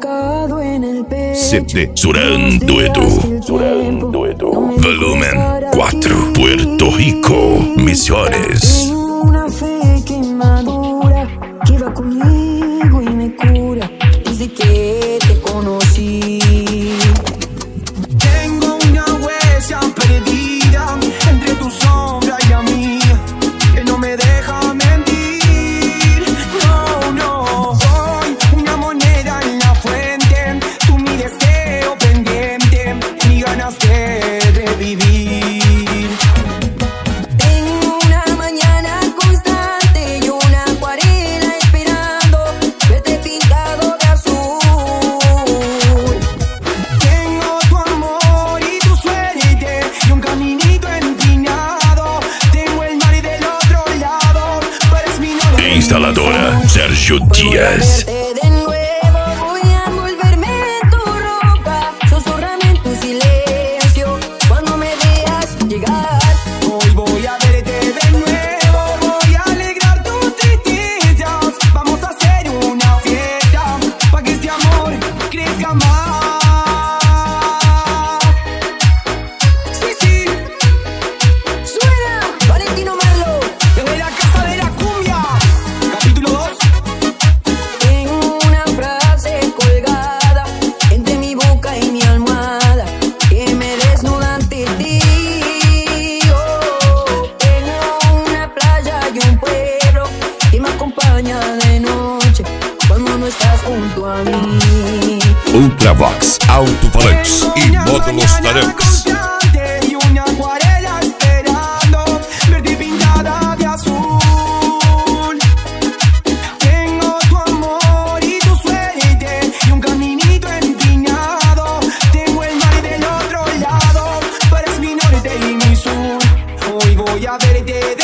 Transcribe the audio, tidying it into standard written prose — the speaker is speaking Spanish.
CD Suran Dueto. Volumen 4. Puerto Rico, Misiones. Una fe que madura, que va conmigo y me cura desde que te conocí. Tengo una huella perdida entre tu sombra y la mía, que no me deja mentir. No, no, soy una moneda en la fuente, tú mi deseo pendiente, mi ganas de revivir. Tengo una mañana constante y una acuarela esperando verte pintado de azul. Tengo tu amor y tu suerte y un caminito empinado. Tengo el mar del otro lado, tú eres mi novia. Instaladora Sergio Díaz. De nuevo voy a envolverme en tu ropa, susurrame en tu silencio cuando me veas llegar. Hoy voy a verte de nuevo, voy a alegrar tus tristezas. Vamos a hacer una fiesta para que este amor crezca más. Sí, sí, Suena Valentino Merlo. desde la casa de la cumbia. Capítulo 2. Tengo una frase colgada entre mi boca y mi almohada que me desnuda ante ti. Oh, tengo una playa y un pueblo que me acompaña de noche cuando no estás junto a mí. Ultravox, alto-falantes e módulos Tarex. Y una acuarela esperando verte pintada de azul. Tengo tu amor y tu suerte y un caminito empinado. Tengo el mar del otro lado, tú eres mi norte y mi sur. Hoy voy a verte